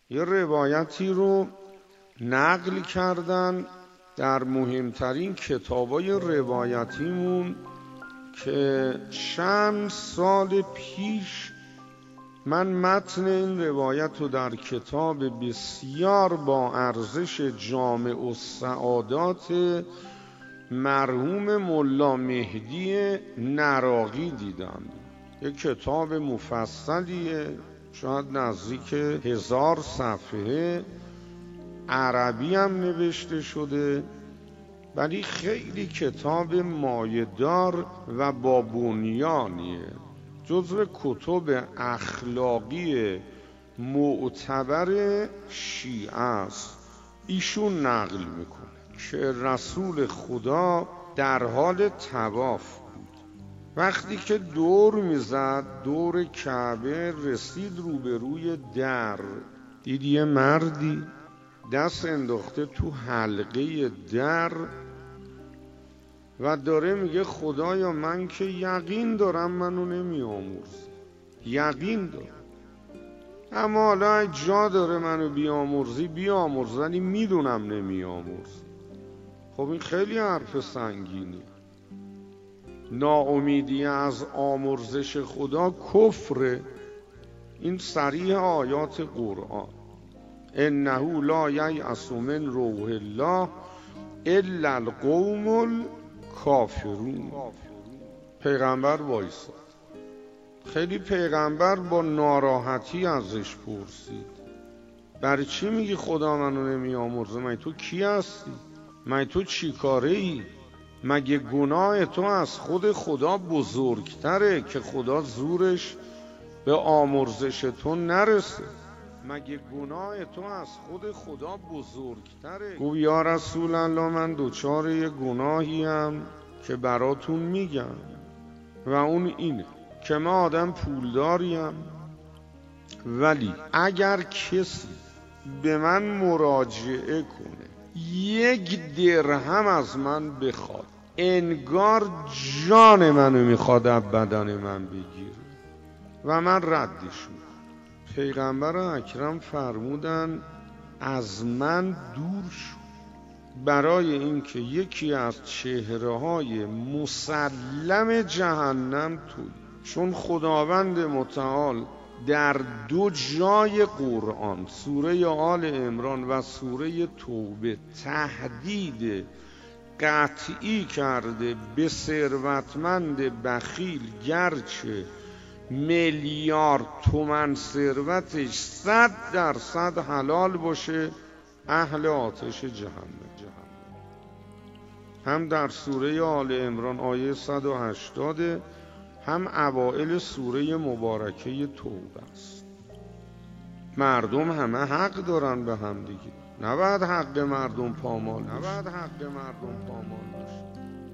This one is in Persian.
یه روایتی رو نقل کردن در مهمترین کتابای روایتیمون که چند سال پیش من متن این روایت رو در کتاب بسیار با ارزش جامع السعادات مرحوم ملا مهدی نراقی دیدم. یک کتاب مفصلیه، شاید نزدیک 1000 صفحه، عربی هم نوشته شده، ولی خیلی کتاب مایه‌دار و با بنیانیه. جزو کتب اخلاقی معتبر شیعه است. ایشون نقل میکنه که رسول خدا در حال طواف بود. وقتی که دور میزد دور کعبه، رسید روبروی در، دید یه مردی دست انداخته تو حلقه در و داره میگه خدایا من که یقین دارم منو نمی آمرزی، یقین دارم، اما حالا جا داره منو بیامرزی بیامرز، ولی میدونم نمی آمرزی. خب این خیلی حرف سنگینه. ناامیدی از آمرزش خدا کفره. این صریح آیات قرآن، انه لا ییأس من روح الله الا القوم الکافرون. پیغمبر وایساد، خیلی پیغمبر با ناراحتی ازش پرسید برای چی میگی خدا منو نمی آمرزه؟ مگه تو کی هستی؟ مگه تو چی کاره ای؟ مگه گناه تو از خود خدا بزرگتره که خدا زورش به آمرزش تو نرسه؟ مگه گناه تو از خود خدا بزرگتره؟ گفت یا رسول الله من دوچار یه گناهیم که براتون میگم و اون اینه که من آدم پولداریم، ولی اگر کسی به من مراجعه کنه 1 درهم از من بخواد، انگار جان منو میخواد از بدن من بگیره و من ردش میکنم. پیغمبر اکرم فرمودن از من دور شو، برای اینکه یکی از چهره‌های مسلم جهنم تویی. چون خداوند متعال در 2 جای قرآن، سوره آل عمران و سوره توبه، تهدید قطعی کرده به ثروتمند بخیل گرچه میلیارد تومن ثروتش 100% حلال باشه اهل آتش جهنم. هم در سوره آل عمران آیه 180، هم اوائل سوره مبارکه توبه است. مردم همه حق دارن به هم دیگه، نباید حق مردم پامال باشه.